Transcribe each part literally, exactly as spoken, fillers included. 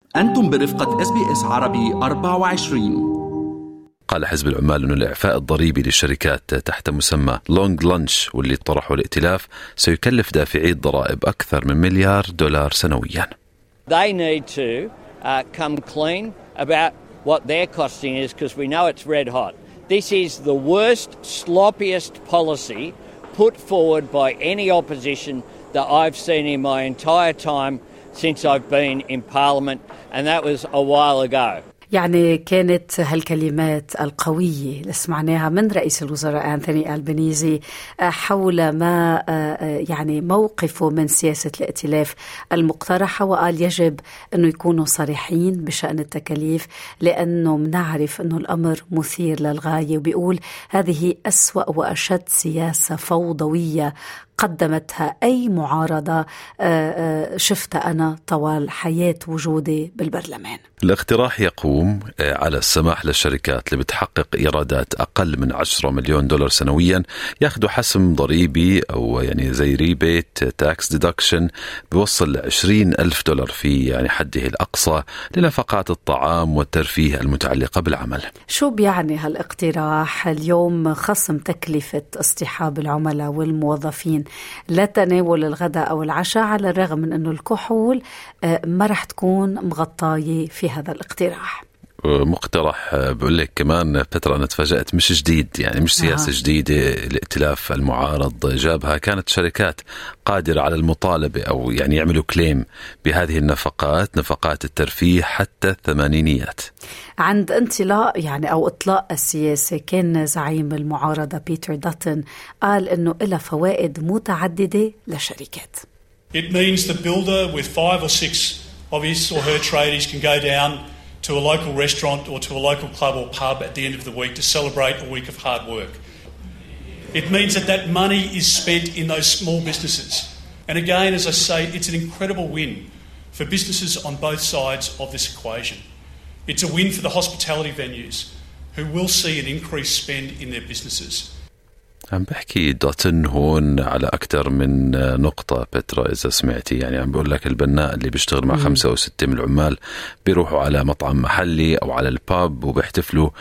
أنتم برفقة إس بي إس عربي أربعة وعشرين. قال حزب العمال أن الإعفاء الضريبي للشركات تحت مسمى لونج لانش واللي طرحه الائتلاف سيكلف دافعي الضرائب أكثر من مليار دولار سنويا. They need to uh, come clean about what their costing is, because we know it's red hot. This is the worst, sloppiest policy put forward by any opposition that I've seen in my entire time since I've been in Parliament, and that was a while ago. يعني كانت هالكلمات القوية اللي سمعناها من رئيس الوزراء أنتوني ألبانيزي حول ما يعني موقفه من سياسة الائتلاف المقترحة، وقال يجب أنه يكونوا صريحين بشأن التكاليف لأنه منعرف أنه الأمر مثير للغاية، وبيقول هذه أسوأ وأشد سياسة فوضوية قدمتها أي معارضة شفتها أنا طوال حياة وجودي بالبرلمان. الاقتراح يقوم على السماح للشركات اللي بتحقق إيرادات أقل من عشرة مليون دولار سنويا ياخدوا حسم ضريبي أو يعني زي ريبيت تاكس ديدكشن بيوصل لعشرين ألف دولار في يعني حده الأقصى لنفقات الطعام والترفيه المتعلقة بالعمل. شو بيعني هالاقتراح؟ اليوم خصم تكلفة اصطحاب العملاء والموظفين لا تناول الغداء أو العشاء، على الرغم من أنه الكحول ما رح تكون مغطاية في هذا الاقتراح. مقترح بقول لك كمان فترة أنا تفاجأت مش جديد، يعني مش سياسة آه. جديدة الائتلاف المعارض جابها، كانت شركات قادرة على المطالبة أو يعني يعملوا كليم بهذه النفقات، نفقات الترفيه حتى الثمانينيات. عند انطلاق يعني أو إطلاق السياسة كان زعيم المعارضة بيتر داتن قال إنه إلها فوائد متعددة للشركات. It means the builder with five or six of his or her tradies can go down to a local restaurant or to a local club or pub at the end of the week to celebrate a week of hard work. It means that that money is spent in those small businesses. And again, as I say, it's an incredible win for businesses on both sides of this equation. It's a win for the hospitality venues who will see an increased spend in their businesses. عم بحكي دوتن هون على أكثر من نقطة بترا إذا سمعتي، يعني عم بقول لك البناء اللي بيشتغل مع خمسة أو ستة من العمال بيروحوا على مطعم محلي أو على الباب وبيحتفلوا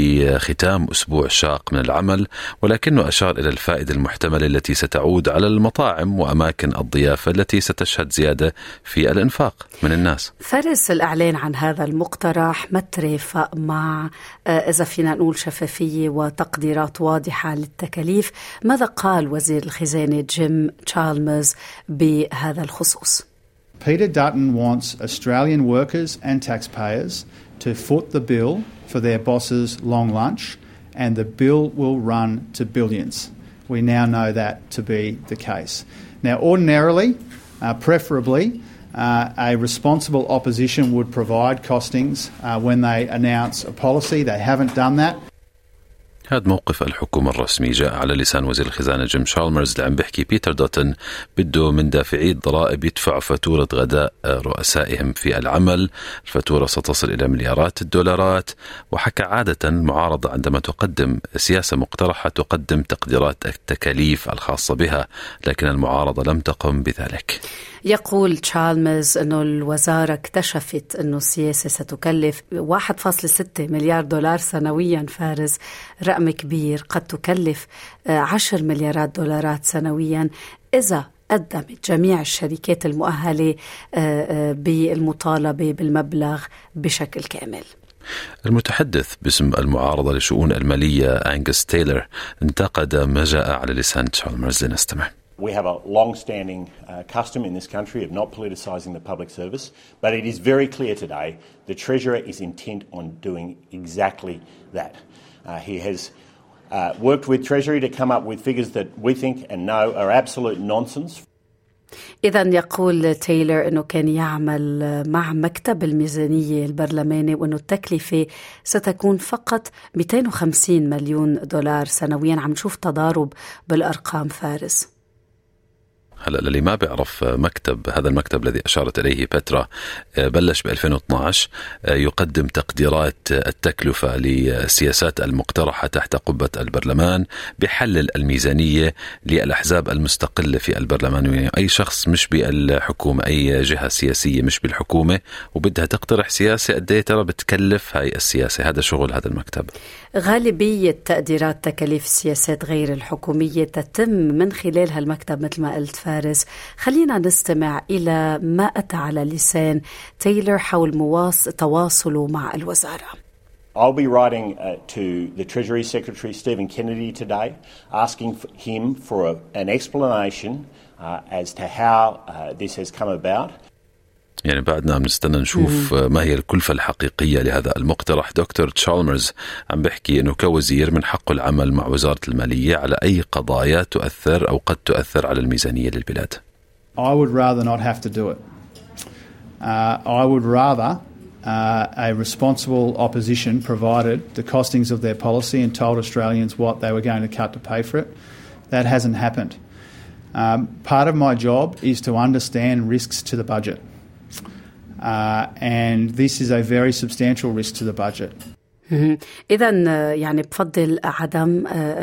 بختام أسبوع شاق من العمل، ولكنه أشار إلى الفائدة المحتملة التي ستعود على المطاعم وأماكن الضيافة التي ستشهد زيادة في الإنفاق من الناس. فارس، الإعلان عن هذا المقترح مترافق مع إذا فينا نقول شفافية وتقديرات واضحة للتكاليف. ماذا قال وزير الخزانة جيم تشالمرز بهذا الخصوص؟ Peter Dutton wants Australian workers and taxpayers to foot the bill for their boss's long lunch, and the bill will run to billions. We now know that to be the case. Now, ordinarily, uh, preferably, uh, a responsible opposition would provide costings uh, when they announce a policy. They haven't done that. هذا موقف الحكومة الرسمي جاء على لسان وزير الخزانة جيم تشالمرز اللي عم بحكي بيتر دوتن بده من دافعي الضرائب يدفعوا فاتورة غداء رؤسائهم في العمل. الفاتورة ستصل إلى مليارات الدولارات، وحكى عادة المعارضة عندما تقدم سياسة مقترحة تقدم تقديرات التكاليف الخاصة بها، لكن المعارضة لم تقم بذلك. يقول تشالمرز أنه الوزارة اكتشفت أنه السياسة ستكلف واحد فاصلة ستة مليار دولار سنويا. فارس، رقم كبير، قد تكلف عشر مليارات دولارات سنويا إذا قدمت جميع الشركات المؤهلة بالمطالبة بالمبلغ بشكل كامل. المتحدث باسم المعارضة لشؤون المالية أنغس تايلر انتقد ما جاء على لسان تشالمرز. لنستمع. We have a long-standing uh, custom in this country of not politicising the public service, but it is very clear today the Treasurer is intent on doing exactly that. Uh, he has uh, worked with Treasury to come up with figures that we think and know are absolute nonsense. إذن يقول تايلر أنه كان يعمل مع مكتب الميزانية البرلماني وأنه التكلفة ستكون فقط مئتين وخمسين مليون دولار سنويا. عم نشوف تضارب بالأرقام. فارس. هلا للي ما بيعرف، مكتب هذا المكتب الذي أشارت إليه بترا بلش ب ألفين واثني عشر يقدم تقديرات التكلفة للسياسات المقترحة تحت قبة البرلمان، بحلل الميزانية للأحزاب المستقلة في البرلمان. يعني أي شخص مش بالحكومة، أي جهة سياسية مش بالحكومة وبدها تقترح سياسة، قد ايه ترى بتكلف هاي السياسة. هذا شغل هذا المكتب. غالبية تقديرات تكاليف السياسات غير الحكومية تتم من خلال هالمكتب مثل ما قلت فارس. خلينا نستمع إلى ما أتى على لسان تايلر حول مواص تواصله مع الوزارة. I'll be writing uh, to the Treasury Secretary Stephen Kennedy today, asking for him for a, an explanation uh, as to how uh, this has come about. يعني بعدنا عم نستنى نشوف ما هي الكلفة الحقيقية لهذا المقترح. دكتور تشالمرز عم بحكي أنه كوزير من حقه العمل مع وزارة المالية على أي قضايا تؤثر أو قد تؤثر على الميزانية للبلاد. I would rather not have to do it. Uh, I would rather uh, a responsible opposition provided the costings of their policy and told Australians what they were going to cut to pay for it. That hasn't happened. Um, part of my job is to understand risks to the budget. Uh, and this is a very substantial risk to the budget. إذن يعني بفضل عدم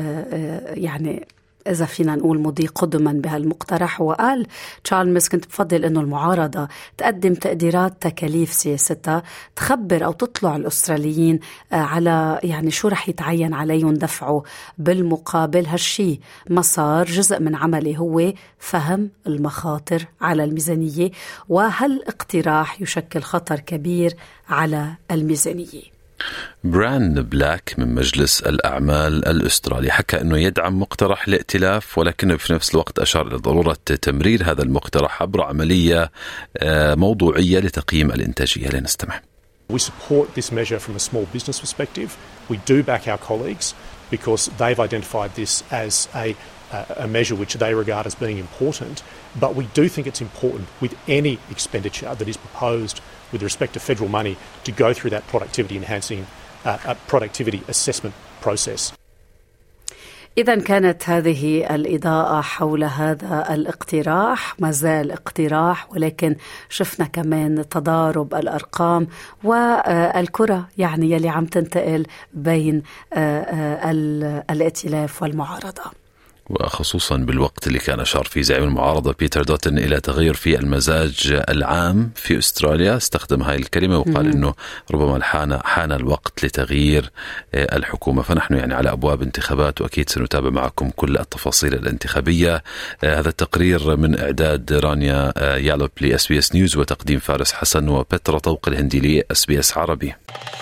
يعني إذا فينا نقول مضي قدما بهالمقترح. وقال تشالمرز كنت بفضل إنه المعارضة تقدم تقديرات تكاليف سياستها، تخبر أو تطلع الأستراليين على يعني شو رح يتعين عليهم دفعه بالمقابل. هالشي مسار جزء من عملي هو فهم المخاطر على الميزانية، وهالاقتراح يشكل خطر كبير على الميزانية. بران بلاك من مجلس الأعمال الأسترالي حكى أنه يدعم مقترح الائتلاف، ولكنه في نفس الوقت أشار إلى ضرورة تمرير هذا المقترح عبر عملية موضوعية لتقييم الإنتاجية. لنستمع. We support this measure from a small business perspective. We do back our colleagues because they've identified this as a a measure which they regard as being important, but we do think it's important with any expenditure that is proposed with respect to federal money to go through that productivity enhancing uh, uh, productivity assessment process. إذن كانت هذه الإضاءة حول هذا الاقتراح. ما زال اقتراح، ولكن شفنا كمان تضارب الأرقام والكرة يعني يلي عم تنتقل بين الائتلاف والمعارضة، وخصوصا بالوقت اللي كان أشار فيه زعيم المعارضة بيتر دوتن إلى تغير في المزاج العام في أستراليا. استخدم هاي الكلمة وقال إنه ربما حان حان الوقت لتغيير الحكومة. فنحن يعني على أبواب انتخابات، وأكيد سنتابع معكم كل التفاصيل الانتخابية. هذا التقرير من إعداد رانيا يالوب لإس بي إس نيوز، وتقديم فارس حسن وبترا طوق الهندي لإس بي إس عربي.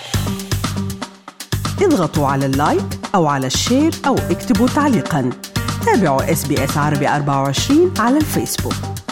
اضغطوا على اللايك أو على الشير أو اكتبوا تعليقاً. تابعوا إس بي إس عربي أربعة وعشرين على الفيسبوك.